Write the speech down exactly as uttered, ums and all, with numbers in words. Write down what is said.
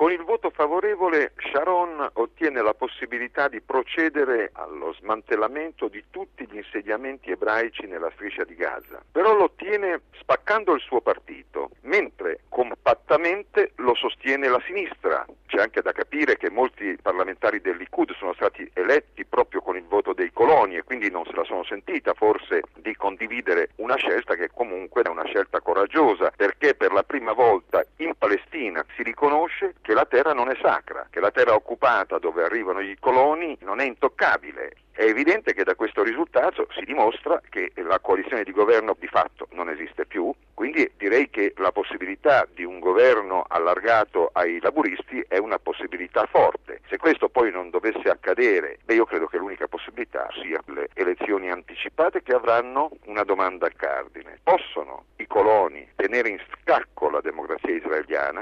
Con il voto favorevole Sharon ottiene la possibilità di procedere allo smantellamento di tutti gli insediamenti ebraici nella striscia di Gaza, però lo ottiene spaccando il suo partito, mentre compattamente lo sostiene la sinistra. C'è anche da capire che molti parlamentari del Likud sono stati eletti proprio con il voto dei coloni e quindi non se la sono sentita forse di condividere una scelta che comunque è una scelta coraggiosa, perché per la prima volta in Palestina si riconosce che la terra non è sacra, che la terra occupata dove arrivano i coloni non è intoccabile. È evidente che da questo risultato si dimostra che la coalizione di governo di fatto non esiste più, quindi direi che la possibilità di un governo allargato ai laburisti è una possibilità forte. Se questo poi non dovesse accadere, beh, io credo che l'unica possibilità sia le elezioni anticipate, che avranno una domanda al cardine. Possono i coloni tenere in scacco la democrazia israeliana?